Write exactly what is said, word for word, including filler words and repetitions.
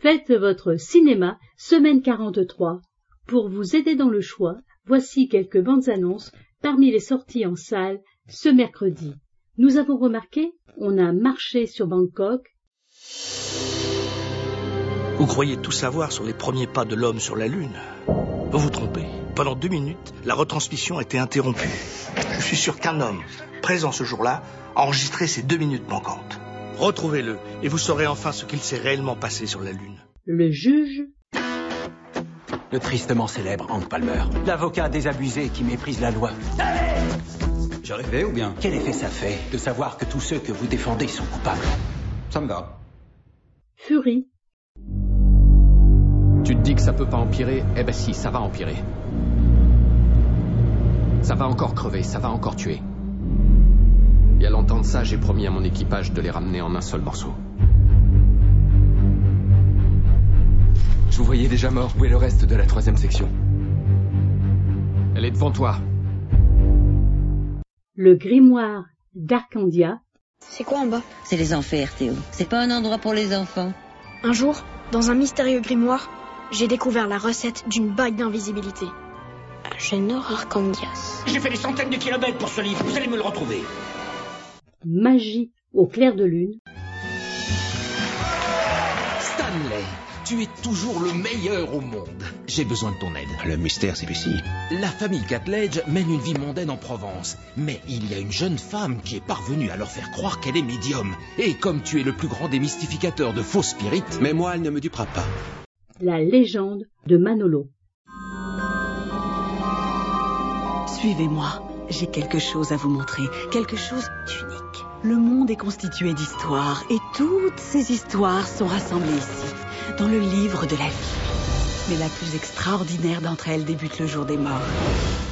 Faites votre cinéma, semaine quarante-trois. Pour vous aider dans le choix, voici quelques bandes annonces parmi les sorties en salle ce mercredi. Nous avons remarqué, on a marché sur Bangkok. Vous croyez tout savoir sur les premiers pas de l'homme sur la Lune? Vous vous trompez. Pendant deux minutes, la retransmission a été interrompue. Je suis sûr qu'un homme, présent ce jour-là, a enregistré ces deux minutes manquantes. Retrouvez-le et vous saurez enfin ce qu'il s'est réellement passé sur la Lune. Le juge. Le tristement célèbre Hank Palmer, l'avocat désabusé qui méprise la loi. J'ai rêvé ou bien? Quel effet ça fait de savoir que tous ceux que vous défendez sont coupables? Ça me va. Fury. Tu te dis que ça peut pas empirer? Eh ben si, ça va empirer. Ça va encore crever, ça va encore tuer. Il y a longtemps de ça, j'ai promis à mon équipage de les ramener en un seul morceau. Je vous voyais déjà mort. Où est le reste de la troisième section? Elle est devant toi. Le grimoire d'Arcandia. C'est quoi en bas? C'est les enfers, Théo. C'est pas un endroit pour les enfants. Un jour, dans un mystérieux grimoire, j'ai découvert la recette d'une bague d'invisibilité. Agénor Arcandias. J'ai fait des centaines de kilomètres pour ce livre, vous allez me le retrouver. Magie au clair de lune. Stanley, tu es toujours le meilleur au monde. J'ai besoin de ton aide. Le mystère, c'est ici. La famille Catledge mène une vie mondaine en Provence. Mais il y a une jeune femme qui est parvenue à leur faire croire qu'elle est médium. Et comme tu es le plus grand des mystificateurs de faux spirites... Mais moi, elle ne me dupera pas. La légende de Manolo. Suivez-moi. J'ai quelque chose à vous montrer. Quelque chose d'unique. Le monde est constitué d'histoires. Et toutes ces histoires sont rassemblées ici, dans le livre de la vie. Mais la plus extraordinaire d'entre elles débute le jour des morts.